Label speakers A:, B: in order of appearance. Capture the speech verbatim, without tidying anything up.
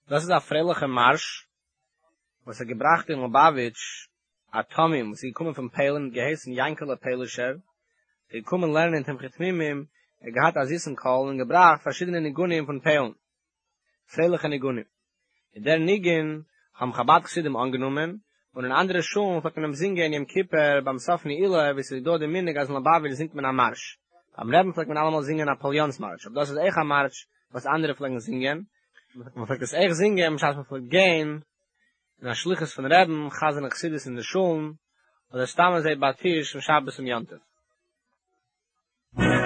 A: Das ist ein freilicher Marsch, was er gebracht in Lubavitch, a Tomim, was sie kommen von Pelen, geheißen Yankele Pelischer, sie kommen lernen in dem Chitmimim, er gehad Azisen Kol und gebracht verschiedene Nigunim von Pelen, freiliche Nigunim. In der Nigin haben Chabad Chassidim angenommen, und in andere Schulen von einem Singen in Yom Kippur, beim Sofni Ila, wie sie dort im Minig, als in Lubavitch singt man am Marsch. Am Reben fliegt man allemal singen Napoleonsmarsch, aber das ist echt ein Marsch, was andere fliegen singen. Man fliegt das echt singen, man schaut man fliegt gehen, in der Schliches von Reben, Chazen Chassidis in der Schulen, oder Stammen sei Batisch, und Shabbos im Yontif.